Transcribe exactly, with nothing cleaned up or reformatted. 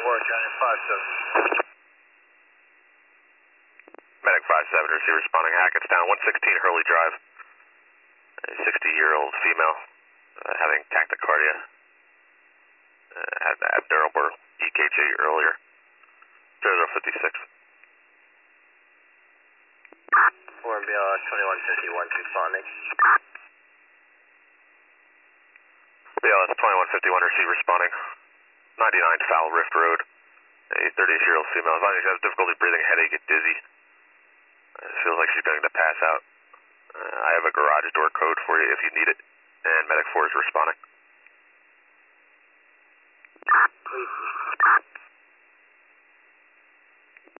four, Johnny five seven. Medic five seven, receiver responding. Hackett's down, one sixteen Hurley Drive. A sixty-year-old female uh, having tachycardia. Uh, had abnormal E K G earlier. zero fifty-six. four B L S twenty-one fifty-one responding. B L S twenty-one fifty-one, receive responding. ninety-nine Foul Rift Road. A thirty-eight-year-old female. As long as she has difficulty breathing, headache, and dizzy. Uh, it feels like she's going to pass out. Uh, I have a garage door code for you if you need it. And Medic four is responding. Please.